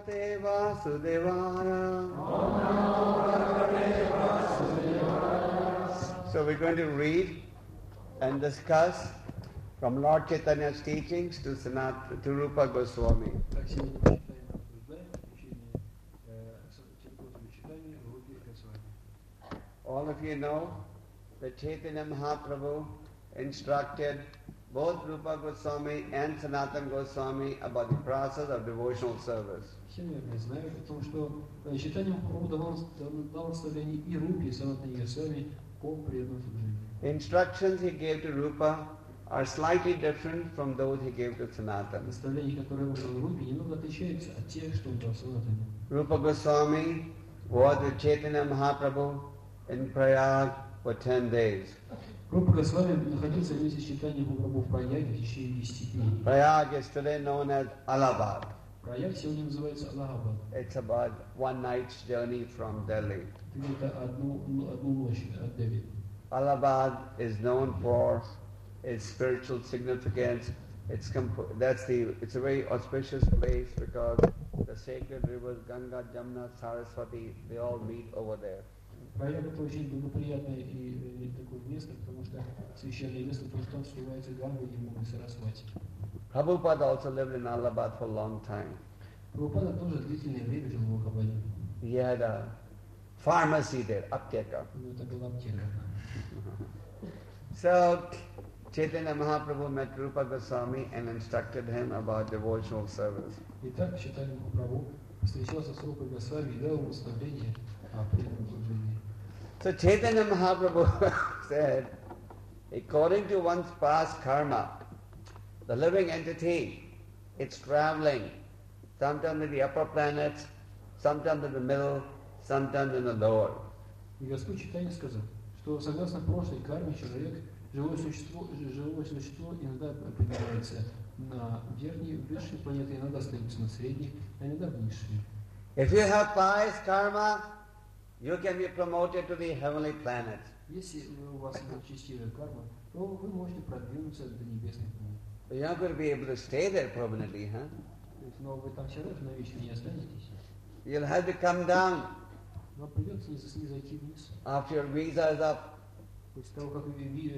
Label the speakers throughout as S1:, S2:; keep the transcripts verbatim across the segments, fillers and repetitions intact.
S1: Bhagavate Vasudevaya. So we're going to read and discuss from Lord Chaitanya's teachings to Sanat to Rupa Goswami. All of you know that Chaitanya Mahaprabhu instructed both Rupa Goswami and Sanatana Goswami about the process of devotional service.
S2: Все, наверное, знают о том, что Чайтанья Махапрабху давал, дал наставление и Рупе, и Санатане Госвами по преданному служению.
S1: The instructions he gave to Rupa are slightly different from those he gave to Sanatana.
S2: Наставления, которые он дал Рупе, немного отличаются от тех, что он дал Санатане.
S1: Rupa Goswami was with Chaitanya Mahaprabhu in Prayag for ten days.
S2: Рупа Госвами находился вместе с Чайтаньей Махапрабху в Праяге в течение десяти дней.
S1: Prayag is today known as Allahabad.
S2: Праяг сегодня называется Аллахабад.
S1: It's about one night's journey from Delhi.
S2: Где-то одну, одну ночь от Дели.
S1: Allahabad is known for its spiritual significance. It's comp- that's the it's a very auspicious place because the sacred rivers Ganga, Jamuna, Saraswati, they all meet over there.
S2: Праяг это очень благоприятное и, и такое место, потому что священное место, потому что там сливается Ганга, Ямуна и Сарасвати.
S1: Prabhupada also lived in Allahabad for a long time.
S2: Прабхупада тоже длительное время жил в Аллахабаде.
S1: He had a pharmacy there, apteka.
S2: У него это была аптека.
S1: So Chaitanya Mahaprabhu met Rupa Goswami and instructed him about devotional service.
S2: Итак, Чайтанья Махапрабху встречался с Рупой Госвами и дал ему наставление о преданном служении.
S1: So Chaitanya Mahaprabhu said, according to one's past karma, the living entity, it's traveling, sometimes in the upper planets, sometimes in the middle, sometimes in the lower.
S2: И Господь Чайтанья сказал, что согласно прошлой карме человек, живое существо, живое существо иногда поднимается на верхние, высшие планеты, иногда остается на средних, а иногда в низшие.
S1: If you have pious karma, you can be promoted to the heavenly planets.
S2: Если у вас благочестивая карма, то вы можете продвинуться до небесных планет.
S1: But you're not going to be able to stay there permanently, huh?
S2: Но вы там все равно навечно не останетесь.
S1: You'll have to come down
S2: Вам придется не зайти вниз.
S1: after your visa is up.
S2: После того, как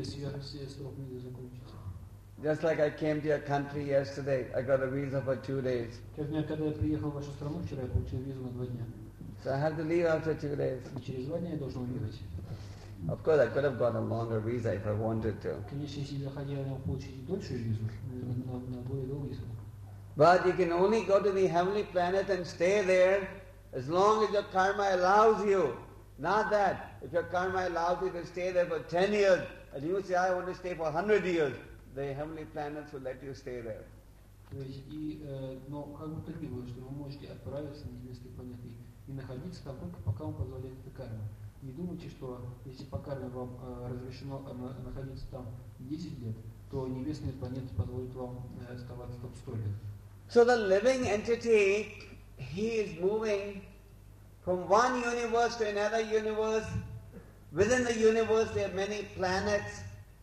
S2: срок визы закончится.
S1: Just like I came to your country yesterday, I got a visa for two days.
S2: Как меня, когда я приехал в вашу страну вчера, я получил визу на два дня.
S1: So I have to leave after two days.
S2: И через два дня я должен уехать.
S1: Of course, I could have got a longer visa if I wanted to.
S2: Конечно, если я хотел получить дольшую визу, на, на более долгий срок.
S1: But you can only go to the heavenly planet and stay there as long as your karma allows you. Not that. If your karma allows you to stay there for ten years, and you say, I want to stay for one hundred years, the heavenly planets will let you stay there.
S2: То есть, и, э, но как бы то ни было, что вы можете отправиться на небесные планеты и находиться там только пока вам позволяет эта карма. Не думайте, что если по карме вам э, разрешено э, находиться там десять лет, то небесные планеты позволят вам э, оставаться там сто лет.
S1: So the living entity, he is moving from one universe to another universe. Within the universe there are many planets.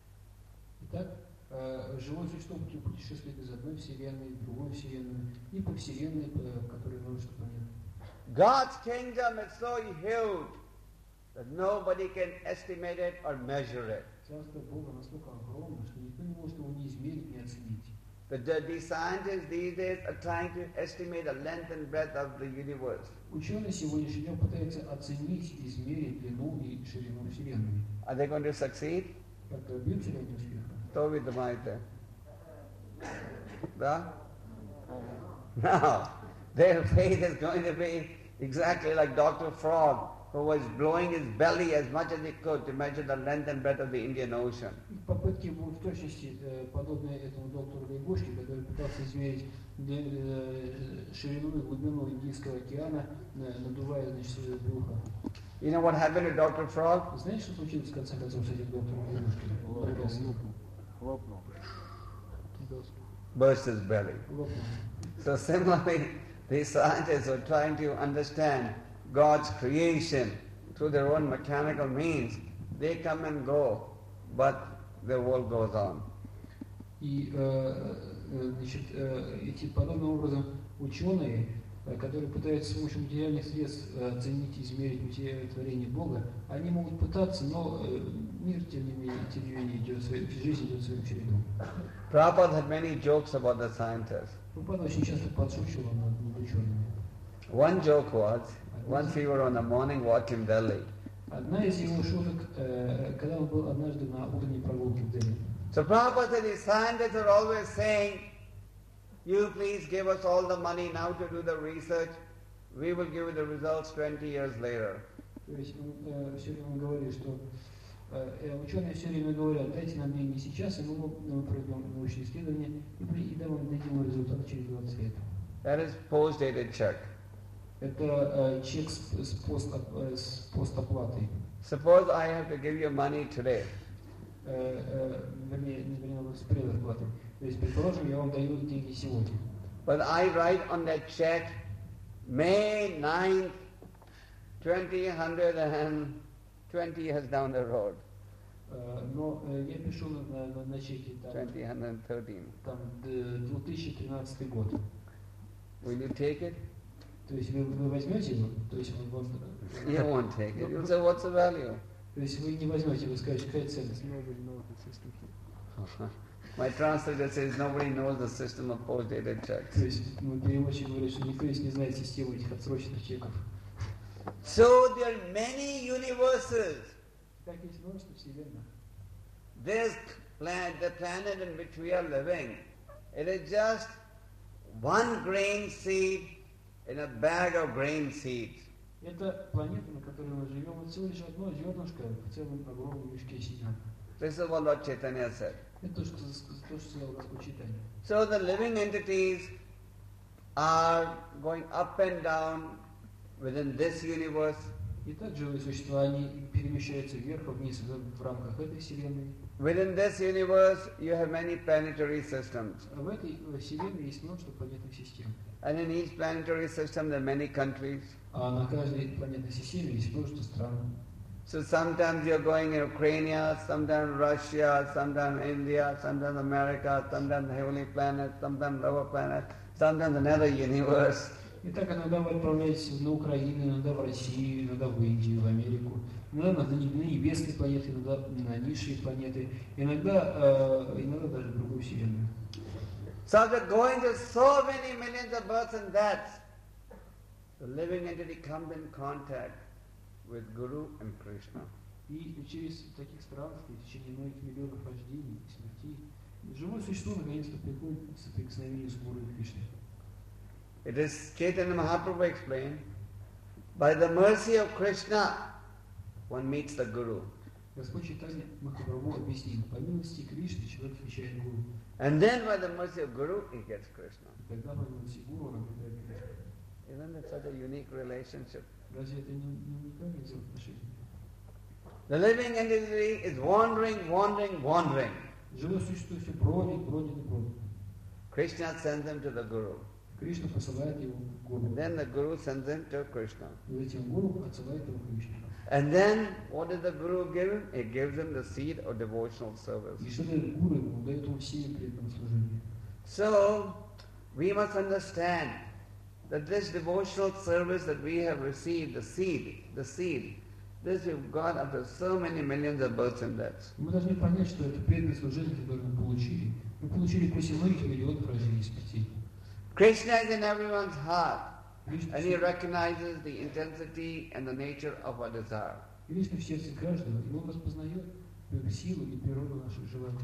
S2: Итак, э, живое существо путешествует из одной вселенной в другую вселенную и по вселенной, в которой множество планет.
S1: God's kingdom is so huge that nobody can estimate it or measure it.
S2: Царство Бога настолько огромно, что никто не может его ни измерить, ни оценить.
S1: The, the scientists these days are trying to estimate the length and breadth of the universe.
S2: Ученые сегодняшний день пытаются оценить, измерить длину и ширину Вселенной.
S1: Are they going to succeed?
S2: Как добьются ли они успеха?
S1: Кто видит? Да? No. Their faith is going to be exactly like Doctor Frog, who was blowing his belly as much as he could to measure the length and breadth of the Indian Ocean.
S2: Их попытки будут в точности подобны этому доктору Лягушке, который пытался измерить ширину и глубину Индийского океана, надувая, значит, свое брюхо.
S1: You know what happened to Doctor Frog?
S2: Знаете, что случилось в конце концов с этим доктором Лягушкой?
S1: Лопнул. Burst his belly. So similarly, the scientists are trying to understand God's creation through their own mechanical means. They come and go, but the world goes on.
S2: И, значит, эти, подобным образом ученые э, которые пытаются с помощью материальных средств э, оценить и измерить материальное творение Бога, они могут пытаться, но э, мир, тем не менее, тем не менее идет своей, жизнь идет своим чередом.
S1: Prabhupada had many jokes about the scientists.
S2: Прабхупада очень часто подшучивал над, над учеными.
S1: One joke was, once we were on a morning walk in Delhi.
S2: Одна из его шуток, э, когда он был однажды на утренней прогулке в Дели.
S1: So Prabhupada said, the scientists are always saying, you please give us all the money now to do the research. We will give you the results twenty years later.
S2: То есть он э, все время говорит, что э, ученые все время говорят, дайте нам деньги сейчас, и мы, мы пройдем научные исследования, и, при, и дам вам дадим результат через двадцать лет.
S1: That is post-dated check.
S2: Это э, чек с, с, пост, э, с постоплатой.
S1: Suppose I have to give you money today.
S2: Э, э, вернее, не вернее, с предоплатой. То есть, предположим, я вам даю деньги сегодня.
S1: But I write on that check, May ninth, twenty twenty years down the road.
S2: Э, но э, я пишу на, на, на чеке там,
S1: twenty thirteen.
S2: там две тысячи тринадцатый год.
S1: Will you take it?
S2: То есть вы, вы возьмете его, то есть он вам...
S1: You won't take it. You'll say, what's the value?
S2: То есть вы не возьмете, вы скажете, какая ценность?
S1: My translator says nobody knows the system of post-dated checks.
S2: То есть ну, переводчик говорит, что никто здесь не знает систему этих отсроченных чеков.
S1: So there are many universes.
S2: Так есть множество вселенных.
S1: This planet, the planet in which we are living, it is just one grain seed in a bag of grain seeds.
S2: Это планета, на которой мы живем, это всего лишь одно зернышко в целом огромном мешке семян.
S1: This is what Lord Chaitanya said.
S2: Это то, что, то, что сказал Господь Чайтанья.
S1: So the living entities are going up and down within this universe.
S2: И так живые существа, они перемещаются вверх и вниз в рамках этой вселенной.
S1: Within this universe, you have many planetary systems.
S2: В этой вселенной есть множество планетных систем.
S1: And in each planetary system, there are many countries.
S2: А на каждой планетной системе есть множество стран.
S1: So sometimes you're going in Ukraine, sometimes Russia, sometimes India, sometimes America, sometimes the heavenly planet, sometimes lower planet, sometimes another universe.
S2: И так иногда вы отправляетесь на Украину, иногда в Россию, иногда в Индию, в Америку, иногда на, на небесные планеты, иногда на низшие планеты, иногда, э, иногда даже в другую вселенную.
S1: So after going to so many millions of births and deaths, the living entity comes in contact with Guru and Krishna.
S2: И через таких странствий, в течение многих миллионов рождений и смертей, живое существо наконец-то приходит к соприкосновению с Гуру и Кришной.
S1: It is Chaitanya Mahaprabhu explained, by the mercy of Krishna, one meets the Guru.
S2: Господь Чайтанья Махапрабху объяснил, по милости Кришны человек встречает Гуру.
S1: And then by the mercy of Guru, he gets Krishna.
S2: И тогда по милости Гуру он обретает Кришну.
S1: Isn't it such a unique relationship?
S2: Разве это не, не уникальное взаимоотношение?
S1: The living entity is wandering, wandering, wandering.
S2: Живое существо все бродит, бродит и бродит.
S1: Krishna sends him to the Guru.
S2: Кришна посылает его к Гуру.
S1: And then the Guru sends him to Krishna.
S2: И затем Гуру отсылает его к Кришне.
S1: And then, what does the Guru give him? He gives him the seed of devotional service.
S2: И что дает Гуру ему? Он дает ему семя преданного служения.
S1: So, we must understand that this devotional service that we have received, the seed, the seed, this we've got after so many millions of births and deaths.
S2: Мы должны понять, что это преданное служение, которое мы получили. Мы получили после многих миллионов рождений и смертей.
S1: Krishna is in everyone's heart, and he recognizes the intensity and the nature of our desire.
S2: Кришна в сердце каждого, и он распознает силу и природу наших желаний.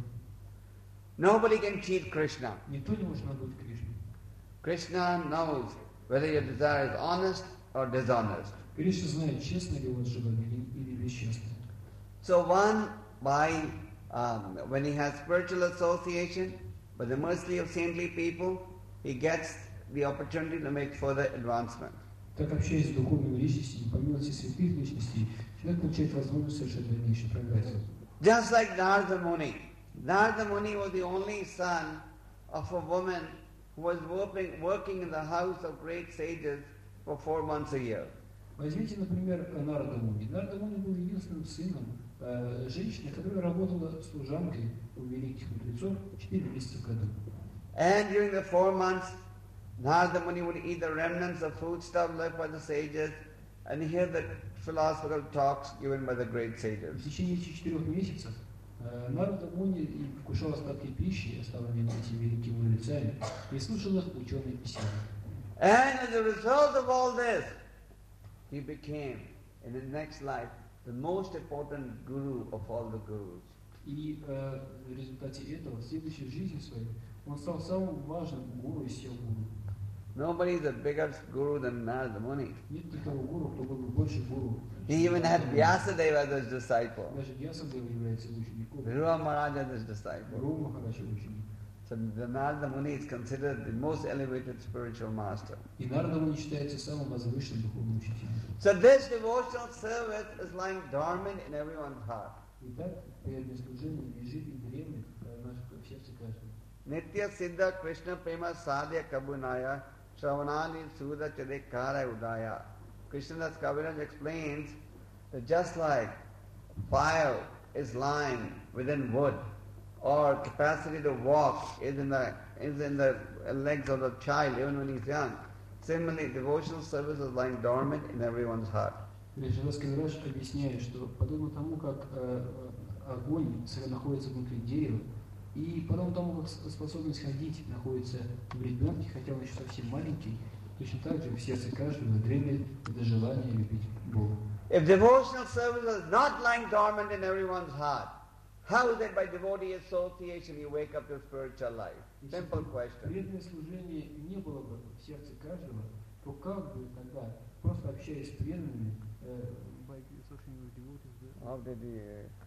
S1: Nobody can cheat Krishna.
S2: Никто не может надуть Кришну.
S1: Krishna knows whether your desire is honest or dishonest.
S2: Кришна знает, честно ли у вас желание или бесчестно.
S1: So one, by um, when he has spiritual association, by the mercy of saintly people, he gets the opportunity to make further advancement.
S2: Так общаясь с духовными личностями, по милости святых личностей, человек получает возможность совершать дальнейший прогресс.
S1: Just like Narada Muni. Narada Muni was the only son of a woman who was working, working in the house of great sages for four months a year.
S2: Возьмите, например, Нарада Муни. Нарада Муни был единственным сыном э, женщины, которая работала служанкой у великих мудрецов четыре месяца в году.
S1: And during the four months, Narada Muni would eat the remnants of food stuff left by the sages and hear the philosophical talks given by the great
S2: В
S1: sages.
S2: течение этих четырех месяцев э, Нарада Муни и вкушал остатки пищи, оставленные этими великими мудрецами, и слушал их ученые беседы.
S1: And as a result of all this, he became, in his next life, the most important guru of all the gurus.
S2: И э, в результате этого, в следующей жизни своей, он стал самым важным гуру из всех гуру.
S1: Nobody is a bigger guru than Narada Muni.
S2: Нет никого гуру, кто был бы больше гуру.
S1: He even had Vyasadeva as his disciple.
S2: Даже Вьясадева является учеником.
S1: Dhruva Maharaj as his disciple.
S2: Dhruva Maharaj ученик.
S1: So the Narada Muni is considered the most elevated spiritual master.
S2: И Нарада Муни считается самым возвышенным духовным учителем.
S1: So this devotional service is lying dormant in everyone's heart.
S2: Итак, преданное служение лежит и дремлет в сердце каждого.
S1: Nitya Siddha Krishna Prema Sadhya Kabunaya Shravanani Sudha Chadekara Udaya. Krishnadas Kaviraj explains that just like fire is lying within wood, or capacity to walk is in the is in the legs of the child even when he's young, similarly devotional service is lying dormant in everyone's heart.
S2: Кришнадас Кавирадж объясняет, что подобно тому, как э, огонь находится внутри дерева, и подобно тому, как способность ходить находится в ребенке, хотя он еще совсем маленький, точно так же в сердце каждого дремлет это желание любить Бога.
S1: If devotional service is not lying dormant in everyone's heart, how is it by devotee association you wake up to spiritual life? Simple question.
S2: Если преданное служение не было бы в сердце каждого, то как бы тогда, просто общаясь с преданными,
S1: How did the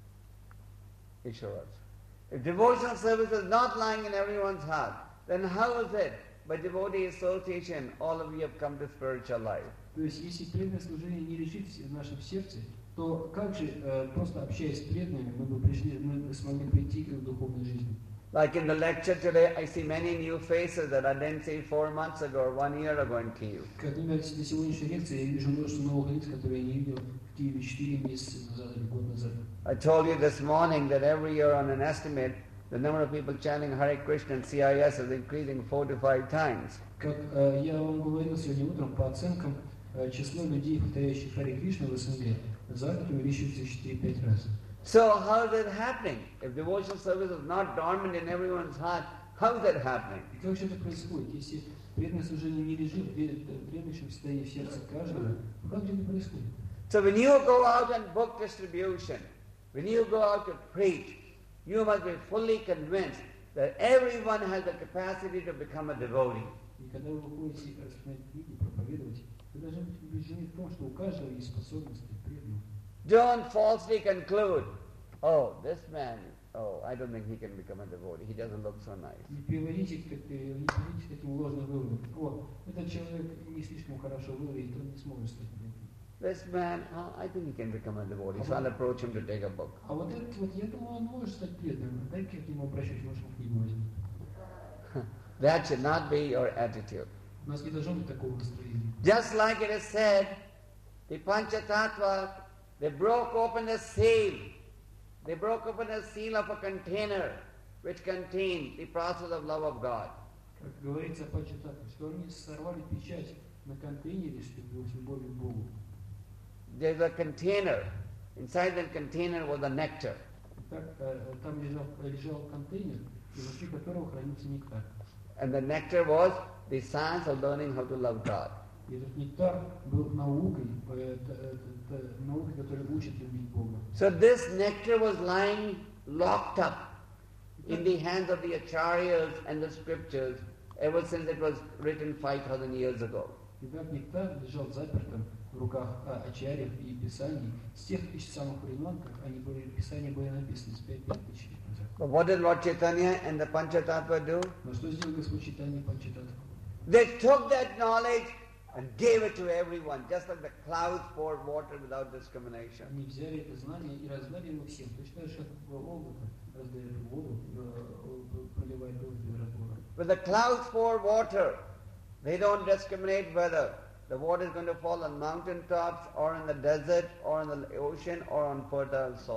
S1: uh, Isharas? If devotional service is not lying in everyone's heart, then how is it by devotee association all of you have come to spiritual life?
S2: То есть, если преданное служение не лежит в нашем сердце, то как же, э, просто общаясь с преданными, мы бы пришли, мы смогли прийти к духовной жизни?
S1: Like in the lecture today, I see many new faces that I didn't see four months ago or one year ago in Kyiv.
S2: Как, например, на сегодняшней лекции я вижу множество новых лиц, которые я не видел в Киеве четыре месяца назад или год назад.
S1: I told you this morning that every year on an estimate, the number of people chanting Hare Krishna in C I S is increasing four to five times.
S2: Как э, я вам говорил сегодня утром, по оценкам, э, число людей, повторяющих Харе Кришна в СНГ, за год увеличивается в четыре-пять раз.
S1: So how is it happening? If devotional service is not dormant in everyone's heart, how is that happening?
S2: И как же это происходит? Если преданное служение не лежит в дремлющем состоянии в сердце каждого, как же это происходит?
S1: So when you go out and book distribution, when you go out to preach, you must be fully convinced that everyone has the capacity to become a devotee.
S2: И когда вы выходите распространять книги, проповедовать, вы должны быть убеждены в том, что у каждого есть способность быть преданным.
S1: Don't falsely conclude, oh, this man, oh, I don't think he can become a devotee. He doesn't look so nice.
S2: Не приводите к, не приводите к таким ложным выводам. О, этот человек не слишком хорошо выглядит, он не сможет стать преданным.
S1: This man, oh, I think he can become a devotee, so I'll approach him to take a book.
S2: А вот этот вот, я думаю, он может стать преданным. Дай-ка я к нему обращусь, может, он книгу возьмет.
S1: That should not be your attitude.
S2: У нас не должно быть такого настроения.
S1: Just like it is said, the Panchatattva, they broke open the seal. They broke open the seal of a container which contained the process of love of God.
S2: Как говорится о Панчататтве, что они сорвали печать на контейнере с любовью к Богу.
S1: There's a container. Inside that container was a nectar.
S2: Так, там лежал, лежал контейнер, внутри которого хранился нектар.
S1: And the nectar was the science of learning how to love God.
S2: И этот нектар был наукой, это, это, наукой, которая учит любить Бога.
S1: So this nectar was lying locked up in the hands of the acharyas and the scriptures ever since it was written five thousand years ago.
S2: И так нектар лежал запертым в руках а, ачарьев и писаний с тех самых времен, как они были, писания были написаны с пять тысяч лет назад.
S1: But what did Lord Chaitanya and the Panchatattva do?
S2: Но что сделал Господь Чайтанья и Панчататтва?
S1: They took that knowledge and gave it to everyone, just like the clouds poured water without discrimination.
S2: Они взяли это знание и раздали его всем. Точно так же, как облако раздает воду, проливает дождь без разбора.
S1: When the clouds pour water, they don't discriminate whether the water is going to fall on mountain tops or in the desert or in the ocean or on fertile soil.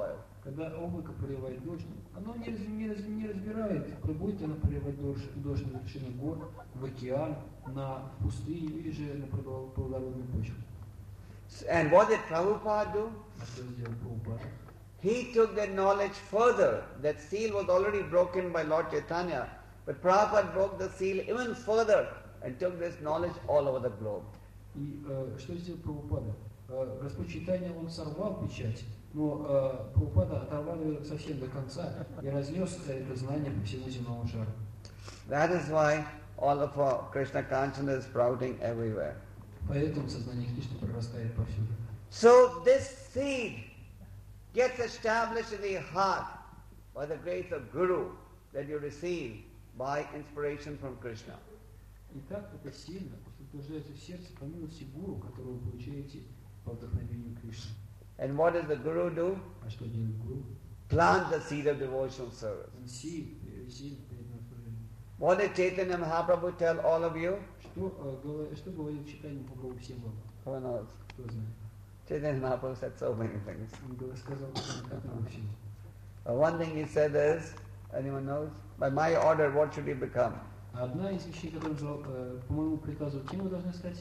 S2: Когда облако проливает дождь, оно не, раз, не, раз, не разбирает, будет оно проливать дождь, дождь на вершине гор, в океан, на пустыню или же на плодородную почву.
S1: And what did Prabhupada do?
S2: А что сделал Прабхупада?
S1: He took that knowledge further. That seal was already broken by Lord Chaitanya. But Prabhupada broke the seal even further and took this knowledge all over the globe.
S2: И э, что сделал Прабхупада? Э, Господь Чайтанья, он сорвал печать, но э, Прабхупада оторвал ее совсем до конца и разнес это знание по всему земному шару.
S1: That is why all of our Krishna consciousness is sprouting everywhere.
S2: Поэтому сознание Кришны прорастает повсюду.
S1: So this seed gets established in the heart by the grace of Guru that you receive by inspiration from Krishna.
S2: Итак, это сильно утверждается в сердце по милости Гуру, которую вы получаете по вдохновению Кришны.
S1: And what does the Guru do?
S2: А что делает Гуру?
S1: Plant the seed of devotional service.
S2: Он сеет, сеет преданное служение.
S1: What did Chaitanya Mahaprabhu tell all of you?
S2: Что, э, говор- что говорил Чайтанья Махапрабху всем вам?
S1: Who knows?
S2: Кто знает?
S1: Chaitanya Mahaprabhu said so many things.
S2: Он говор- сказал, как много всего.
S1: Uh, one thing he said is, anyone knows? By my order, what should he become?
S2: Одна из вещей, которую он сказал, э, по моему приказу, кем вы должны стать?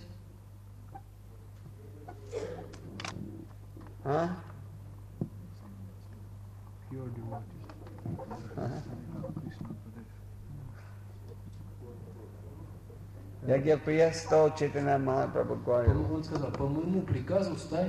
S1: Huh?
S3: Pure devotee.
S1: Yagya Priyasto Chaitanya Mahaprabhu
S2: По-
S1: Gauri.
S2: Он сказал, по моему приказу стань.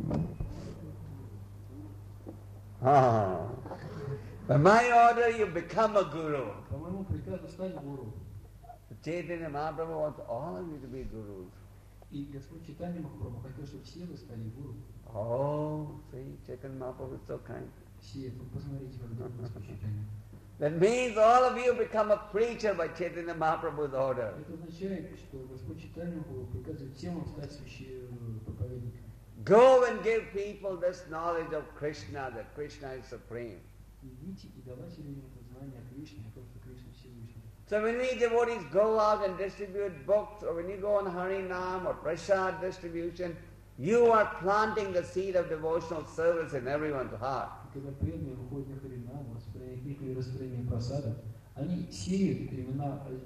S1: Ah. By my order, you become a guru.
S2: По моему приказу стань гуру.
S1: Chaitanya Mahaprabhu wants all of you to be gurus.
S2: И Господь Чайтанья Махапрабху хотел, чтобы все вы стали гуру.
S1: Oh, see, Chaitanya Mahaprabhu is so kind.
S2: Все, ну, посмотрите, как добр Господь Чайтанья.
S1: That means all of you become a preacher by Chaitanya Mahaprabhu's order.
S2: Это означает, что Господь Чайтанья Махапрабху приказывает всем вам стать священным проповедником.
S1: Go and give people this knowledge of Krishna, that Krishna is supreme.
S2: Идите и давайте людям это знание о Кришне, о том, что Кришна Всевышний.
S1: So when we devotees go out and distribute books, or when you go on Harinam or Prasad distribution, you are planting the seed of devotional service in everyone's heart.
S2: И когда преданные выходят на Харинам, распространяют книгу и распространение просадов, они сеют имена э,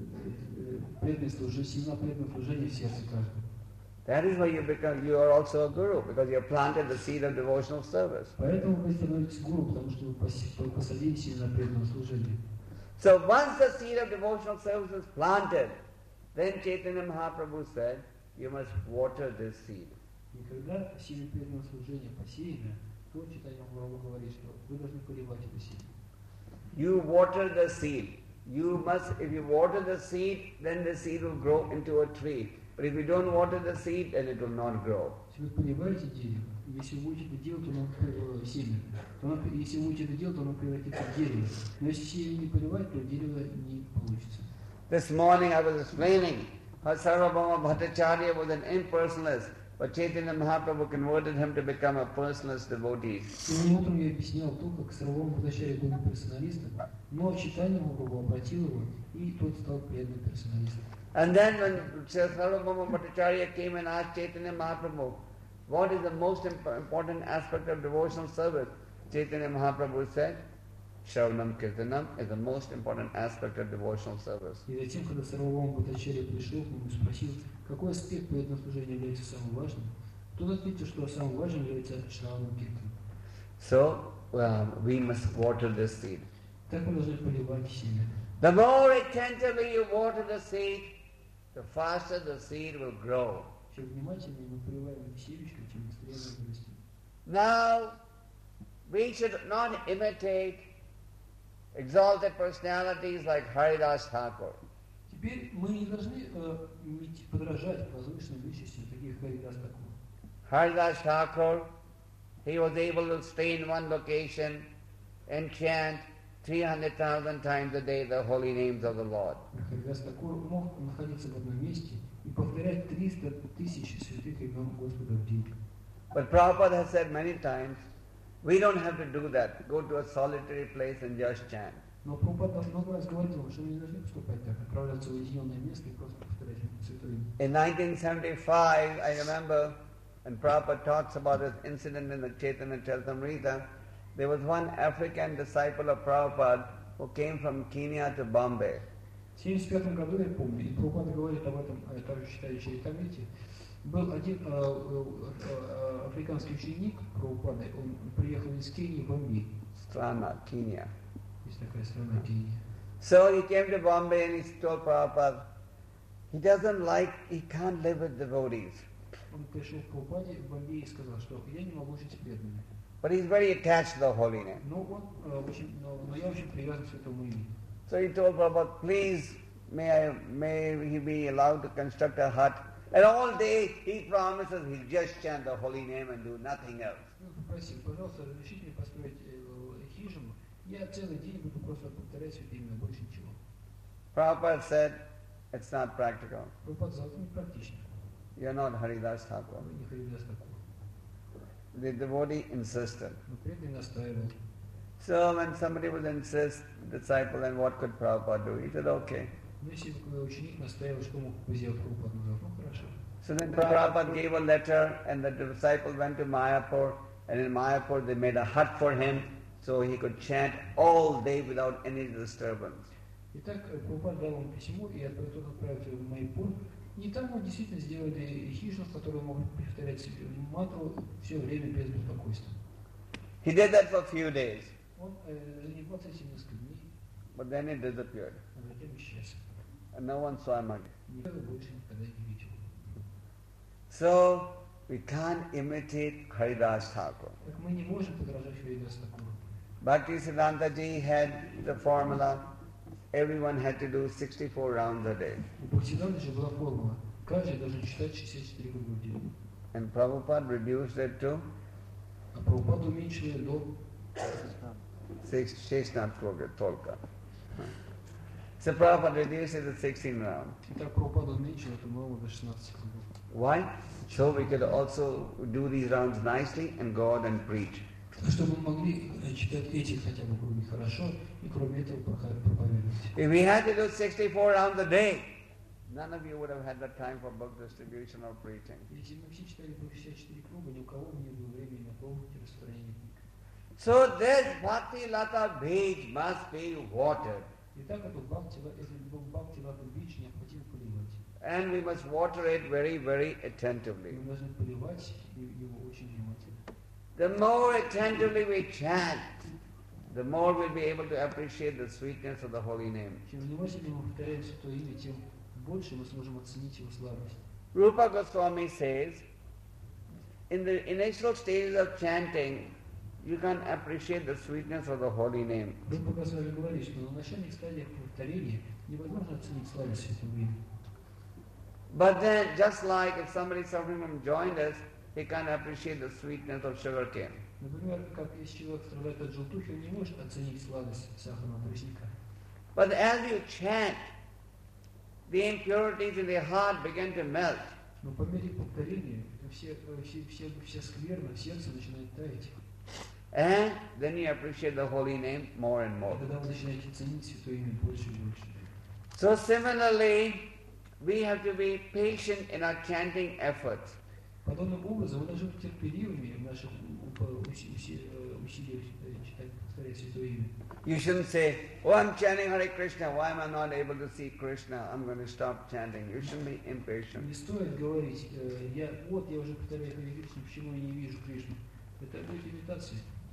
S2: э, преданные служения, семена преданного служения в сердце каждого.
S1: That is why you become, you are also a guru, because you have planted the seed of devotional service.
S2: Поэтому вы становитесь гуру, потому что вы поси- посадили семена преданного служения.
S1: So once the seed of devotional service is planted, then Chaitanya Mahaprabhu said, you must water this seed.
S2: И когда семя преданного служения посеяно, то Чайтанья Махапрабху говорит, что вы должны поливать это семя.
S1: You water the seed. You must, if you water the seed, then the seed will grow into a tree. But if you don't water the seed, then it will not grow.
S2: Если вы поливаете дерево, и если вы будете это делать, то оно э, семя, то оно, если вы будете это делать, то оно превратится в дерево. Но если семя не поливать, то дерево не получится.
S1: This morning I was explaining how Sarvabhauma Bhattacharya was an impersonalist, but Chaitanya Mahaprabhu converted him to become a personalist devotee.
S2: Сегодня утром я объяснял то, как Сарвабхаума Бхаттачарья был персоналистом, но Чайтанья Махапрабху обратил его, и тот стал преданным персоналистом.
S1: And then when Sarvabhauma Bhattacharya came and asked Chaitanya Mahaprabhu, what is the most imp- important aspect of devotional service? Chaitanya Mahaprabhu said, Shravanam Kirtanam is the most important aspect of devotional service.
S2: И затем, когда Сарвабхаума Бхаттачарья пришел к нему и спросил, какой аспект преданного служения является самым важным, тот ответил, что самым важным является Шраванам Киртаном.
S1: So, um, we must water this seed.
S2: Так мы должны поливать семя.
S1: The more attentively you water the seed, the faster the seed will grow.
S2: Чем внимательнее мы поливаем семечко, тем быстрее оно вырастет.
S1: Now, we should not imitate exalted personalities like Haridas Thakur.
S2: Теперь мы не должны э, иметь- подражать возвышенным личностям, таких как Харидас Такур.
S1: Haridas Thakur, he was able to stay in one location and chant three hundred thousand times a day the holy names of the Lord.
S2: Харидас Такур мог находиться в одном месте и повторять триста тысяч святых имен Господа в день.
S1: But Prabhupada has said many times, we don't have to do that. Go to a solitary place and just chant.
S2: Но Прабхупада много раз говорил, что мы не должны поступать так, отправляться в уединенное место и просто повторять святое имя.
S1: In nineteen seventy-five, I remember, and Prabhupada talks about this incident in the Chaitanya Charitamrita, There was one African disciple of Prabhupada who came from Kenya to Bombay.
S2: В семьдесят пятом году, я помню, и Прабхупада говорит об этом, э, также читающий Ритамрити, был один э, э, африканский ученик Прабхупады, он приехал из Кении в Бомбей.
S1: Strana, Kenya.
S2: Есть такая страна Кения.
S1: So he came to Bombay and he told Prabhupada, he doesn't like, he can't live with devotees.
S2: Он пришел к Прабхупаде в Бомбей и сказал, что я не могу жить с преданными.
S1: But he's very attached to the holy name.
S2: Но, он, э, очень, но, но я очень привязан к святому имени.
S1: So he told Prabhupada, please, may I, may he be allowed to construct a hut. And all day he promises he'll just chant the holy name and do nothing else.
S2: Он попросил, пожалуйста, разрешите мне построить э, хижину. Я целый день буду просто повторять святое имя, больше ничего.
S1: Prabhupada said, it's not practical.
S2: Прабхупада сказал, это непрактично.
S1: You're not Haridas Thakur.
S2: Вы не Харидас Такур.
S1: The devotee insisted.
S2: Но преданный настаивал.
S1: So when somebody would insist, disciple, then what could Prabhupada do? He said, okay.
S2: Но если такой ученик настаивал, что мог сделать Прабхупада, он сказал, ну хорошо.
S1: So then Prabhupada gave a letter and the disciple went to Mayapur, and in Mayapur they made a hut for him so he could chant all day without any disturbance.
S2: Итак, Прабхупада дал ему письмо, и тот отправился в Майпур. И там он действительно сделали хижину, в которой он мог повторять мантру все время без беспокойства.
S1: He did that for a few days,
S2: Он э, занимался этим несколько дней,
S1: but then it disappeared.
S2: а затем исчез.
S1: And no one saw him again.
S2: Никто его больше никогда не видел.
S1: So we can't imitate Haridas Thakur.
S2: Так мы не можем подражать Харидас Такуру.
S1: Bhaktisiddhanta Ji had the formula, everyone had to do sixty-four rounds a day.
S2: У Бхактисиддханты же была формула. Каждый должен читать шестьдесят четыре круга в день.
S1: And Prabhupada reduced it to
S2: А Прабхупада уменьшили до
S1: six, Sheshnat Kroga, Tolka. So Prabhupada reduced it to sixteen rounds.
S2: Итак, Прабхупада уменьшил эту норму до шестнадцати кругов.
S1: Why? So we could also do these rounds nicely and go out and preach.
S2: Чтобы мы могли читать эти хотя бы круги хорошо, и кроме этого проповедовать.
S1: If we had to do sixty-four rounds a day, none of you would have had the time for book distribution or preaching.
S2: Если мы все читали по шестьдесят четыре круга, ни у кого не было времени на полностью распространение книг.
S1: So this Bhakti Lata Bij must be watered.
S2: Итак, эту Бхакти, если был Бхакти Лата Бич, необходимо поливать.
S1: And we must water it very, very attentively.
S2: Мы должны поливать его очень внимательно.
S1: The more attentively we chant, the more we'll be able to appreciate the sweetness of the holy name.
S2: Чем внимательнее мы повторяем святое имя, тем больше мы сможем оценить его сладость.
S1: Rupa Goswami says, in the initial stages of chanting, you can appreciate the sweetness of the holy name.
S2: Рупа Госвами говорит, что на начальных стадиях повторения невозможно оценить сладость святого имени.
S1: But then, just like if somebody suffering from jaundice, he can't appreciate the sweetness of sugar cane.
S2: Например, как если человек страдает от желтухи, он не может оценить сладость сахарного тростника.
S1: But as you chant, the impurities in the heart begin to melt.
S2: Но по мере повторения все, все, все, вся скверна в сердце начинает таять.
S1: And then you appreciate the holy name more and more.
S2: Тогда вы начинаете ценить святое имя больше и больше.
S1: So similarly, we have to be patient in our chanting efforts.
S2: Подобным образом, мы должны быть терпеливыми в наших усилиях читать, повторять святое имя.
S1: You shouldn't say, oh, I'm chanting Hare Krishna, why am I not able to see Krishna? I'm going to stop chanting. You shouldn't be impatient.
S2: Не стоит говорить, я, вот я уже повторяю Харе Кришну, почему я не вижу Кришну. Это будет имитация.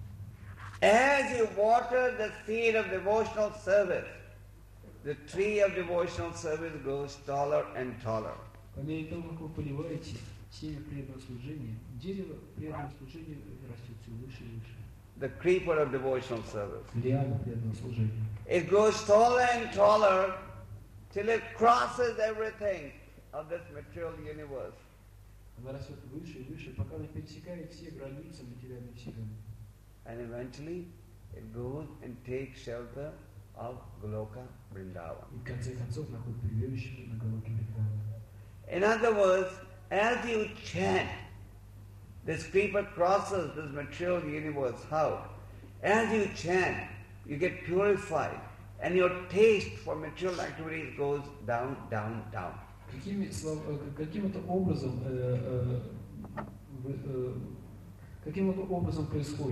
S1: As you water the seed of devotional service, the tree of devotional service grows taller and taller.
S2: По мере того, как вы поливаете семя преданного служения, дерево преданного служения растет все выше и выше.
S1: The creeper of devotional service.
S2: Лиана преданного служения.
S1: It grows taller and taller till it crosses everything of this material universe.
S2: Она растет выше и выше, пока она пересекает все границы материальной вселенной.
S1: And eventually it goes and takes shelter of Goloka Vrindavan.
S2: И в конце концов находит прибежище на Галоке Вриндавана.
S1: In other words, as you chant, this creeper crosses this material universe. How? As you chant, you get purified and your taste for material activities goes down, down, down.
S2: Какими, каким-то образом, э, э, э, каким-то образом происходит?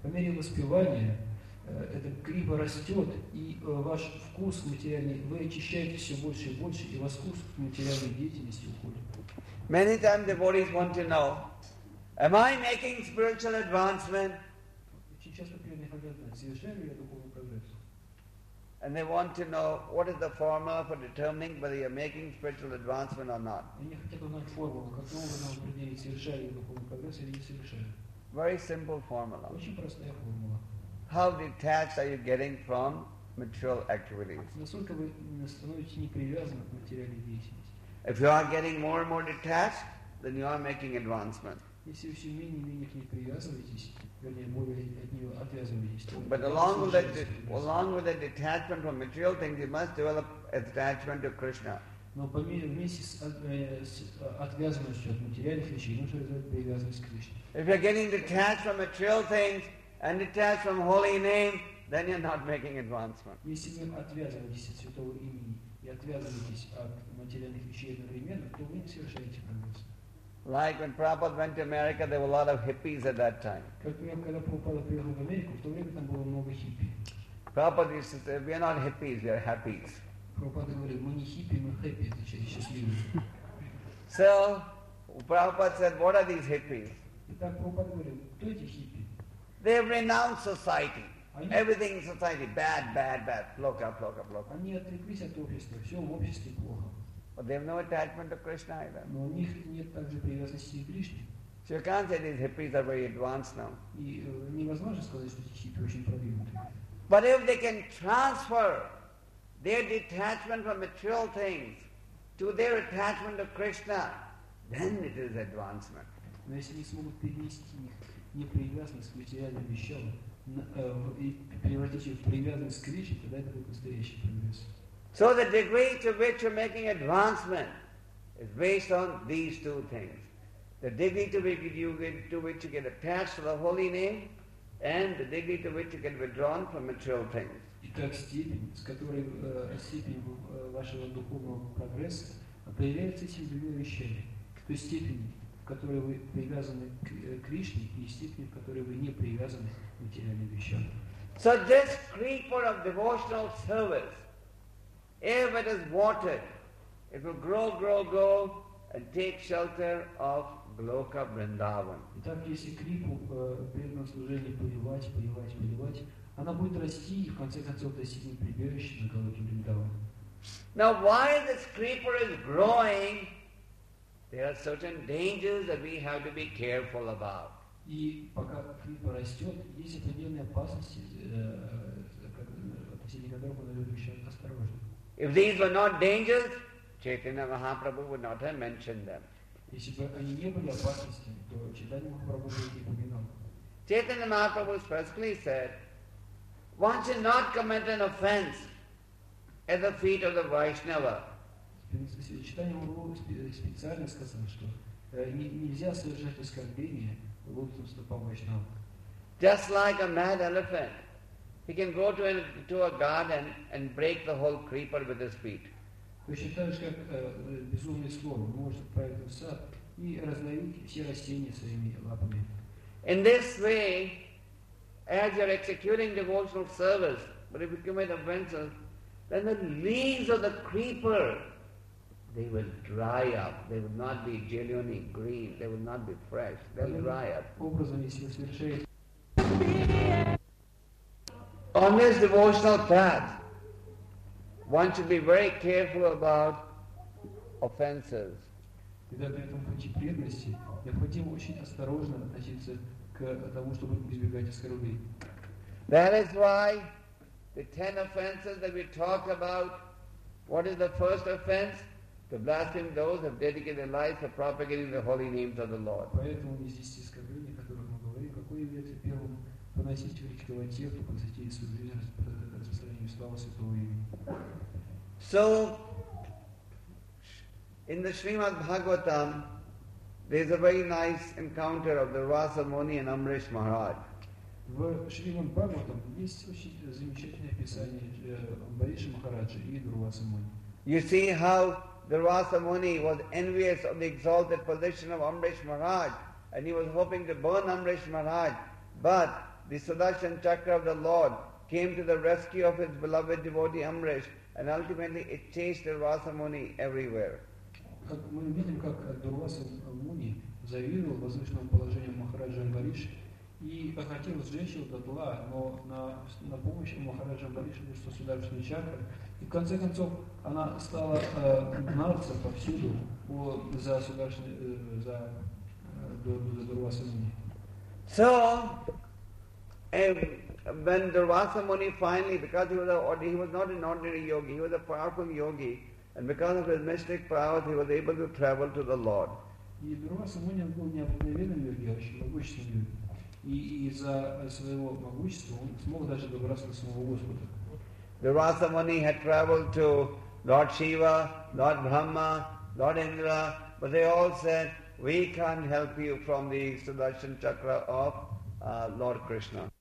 S2: По мере воспевания э, эта крипа растет, и э, ваш вкус материальный, вы очищаете все больше и больше, и ваш вкус к материальной деятельности уходит.
S1: Many times devotees want to know, am I making spiritual advancement?
S2: Очень часто преданные хотят знать, совершаю ли я духовный прогресс?
S1: And they want to know what is the formula for determining whether you're making spiritual advancement or not.
S2: Они хотят узнать формулу, каким образом определить, совершаю ли я духовный прогресс или не совершаю.
S1: Very simple formula.
S2: Очень простая формула.
S1: How detached are you getting from material activities?
S2: Насколько вы становитесь не привязаны к материальной деятельности.
S1: If you are getting more and more detached, then you are making advancement.
S2: Если вы все менее и менее к ней привязываетесь, вернее, более от нее отвязываетесь, то
S1: But along with that, along with that detachment from material things, you must develop attachment to Krishna.
S2: Но по мере, вместе с, э, с отвязанностью от материальных вещей нужно развивать привязанность к Кришне.
S1: If you're getting detached from material things and detached from holy name, then you're not making advancement.
S2: Если вы отвязываетесь от святого имени и отвязываетесь от материальных вещей одновременно, то вы не совершаете прогресс.
S1: Like when Prabhupada went to America, there were a lot of hippies at that time.
S2: Как пример, когда Прабхупада приехал в Америку, в то время там было много хиппи.
S1: Prabhupada used to say, we are not hippies, we are happies.
S2: Прабхупада говорил, мы не хиппи, мы хэппи, это счастливые.
S1: So, Prabhupada said, what are these hippies?
S2: Итак, Прабхупада говорил, кто эти хиппи?
S1: They have renounced society. Everything in society, bad, bad, bad. Loka, loka, loka.
S2: Они отреклись от общества, все в обществе плохо.
S1: But they have no attachment to Krishna either.
S2: Но у них нет также привязанности к Кришне.
S1: So you can't say these hippies are very advanced now.
S2: И э, невозможно сказать, что эти хиппи очень продвинутые.
S1: But if they can transfer their detachment from material things to their attachment to Krishna, then it is advancement.
S2: Но если они смогут перенести их непривязанность к материальным вещам э, и превратить их в привязанность к Кришне, тогда это будет настоящий прогресс.
S1: So the degree to which you're making advancement is based on these two things. The degree to which you get, to which you get attached to the holy name, and the degree to which you get withdrawn from material things.
S2: Итак, степень, с которой э, степень э, вашего духовного прогресса определяется этими двумя вещами. То есть степень, в которой вы привязаны к э, Кришне, и степень, в которой вы не привязаны к материальным вещам.
S1: So this creeper of devotional service, if it is watered, it will grow, grow, grow, and take shelter of Gloka Vrindavan.
S2: Итак, если крипу э, преданного служения поливать, поливать, поливать, она будет расти и в конце концов достигнет прибежища на Галоке Вриндавана.
S1: Now, while this creeper is growing, there are certain dangers that we have to be careful about.
S2: И пока крипа растет, есть определенные опасности, э, относительно которых мы должны быть осторожны.
S1: If these were not dangers, Chaitanya Mahaprabhu would not have mentioned them.
S2: Если бы они не были опасностями, то Чайтанья Махапрабху бы их упоминал.
S1: Chaitanya Mahaprabhu specifically said, one should not commit an offense at the feet of the Vaishnava.
S2: Чайтанья Махапрабху специально сказал, что нельзя совершать оскорбление лотосным стопам Вайшнава.
S1: Just like a mad elephant, he can go to, an, to a garden and break the whole creeper with his feet.
S2: Точно так же, как э, безумный слон может отправиться в сад и раздавить все растения своими лапами.
S1: In this way, as you're executing devotional service, but if you commit offenses, then the leaves of the creeper, they will dry up. They will not be genuinely green. They will not be fresh. They will dry up.
S2: Образом, если вы совершаете
S1: on this devotional path, one should be very careful about offenses.
S2: Когда на этом пути преданности необходимо очень осторожно относиться к тому, чтобы избегать оскорблений.
S1: That is why the ten offenses that we talked about, what is the first offense? To blaspheme those who have dedicated their lives for propagating the holy names of the Lord.
S2: Поэтому из десяти оскорблений, о которых мы говорим, какое является первым? Поносить величковать тех, кто посвятил свою жизнь распространению славы святого имени.
S1: So, in the Srimad Bhagavatam, there is a very nice encounter of the Rasa Muni and Amrish Maharaj.
S2: В Шримад Бхагаватам есть очень замечательное описание Амбариша Махараджа и Дурваса Муни.
S1: You see how the Rasa Muni was envious of the exalted position of Amrish Maharaj, and he was hoping to burn Amrish Maharaj, but the Sudarshan Chakra of the Lord, came to the rescue of his beloved devotee Amrish, and ultimately it chased Durvasa Muni everywhere.
S2: Как мы видим, как Дурваса Муни завидовал возвышенному положению Махараджа Амбариш и хотел сжечь его дотла, но на, на помощь Махараджа Амбариша вышла Сударшана Чакра, и в конце концов она стала э, гнаться повсюду по, за Сударшана, э, за, э, за Дурваса Муни.
S1: So, when Durvasa Muni finally, because he was, a, he was not an ordinary yogi, he was a powerful yogi, and because of his mystic powers, he was able to travel to the Lord.
S2: И Дурваса Муни был необыкновенным йоги, очень могущественным йоги. И из-за своего могущества он смог даже добраться до самого Господа.
S1: Durvasa Muni had traveled to Lord Shiva, Lord Brahma, Lord Indra, but they all said, we can't help you from the Sudarshan Chakra of uh, Lord Krishna.